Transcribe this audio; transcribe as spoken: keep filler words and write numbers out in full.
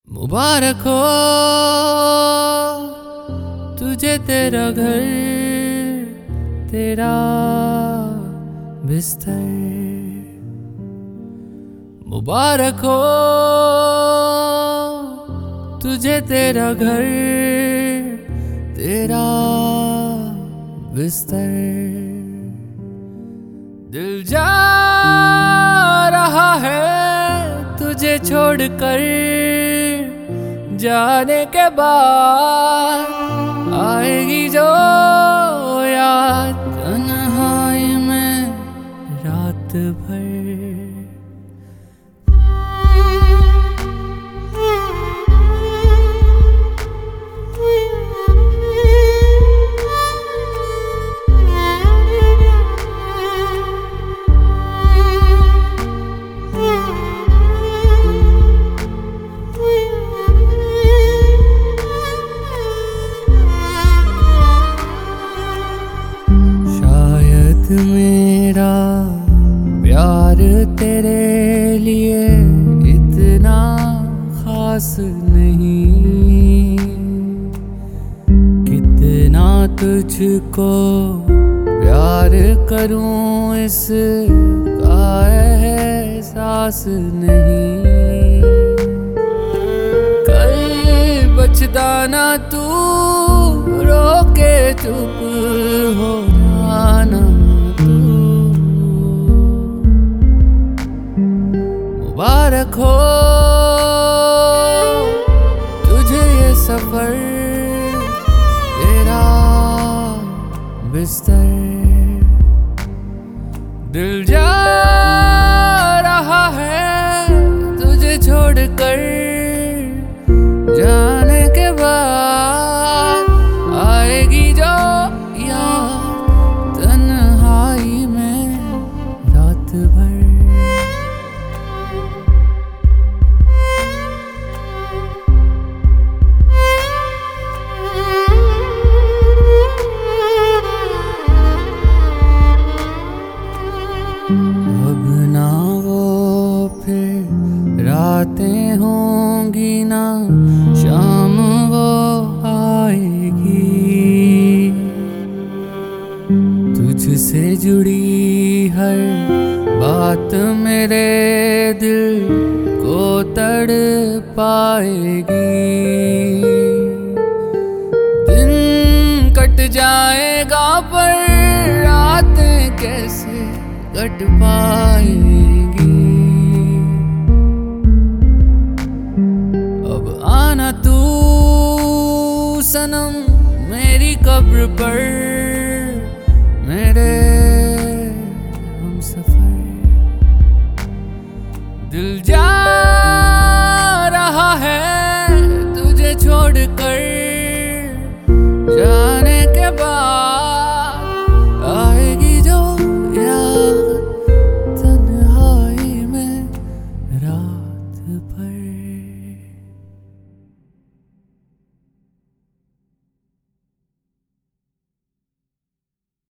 मुबारक हो तुझे तेरा घर, तेरा बिस्तर। मुबारक हो तुझे तेरा घर, तेरा बिस्तर। दिल जा रहा है तुझे छोड़कर, जाने के बाद आएगी जो याद तन्हाई में रात भर। मेरा प्यार तेरे लिए इतना खास नहीं, कितना तुझको प्यार करूं इसका एहसास नहीं। कल बचता ना तू रोके चुप हो जाना। मुबारक हो तुझे ये सफर, तेरा बिस्तर। दिल जा रहा है तुझे छोड़कर, जाने के बाद आएगी जो याद तन्हाई में रात भर। अब ना वो फिर रातें होंगी, ना शाम वो आएगी। तुझसे जुड़ी हर बात मेरे दिल को तड़ पाएगी। दिन कट जाएगा पर रातें कैसे कट पाएगी। अब आना तू सनम मेरी कब्र पर, मेरे हमसफर। दिल जा रहा है तुझे छोड़कर, जाने के बाद आएगी जो याद तन्हाई में रात भर।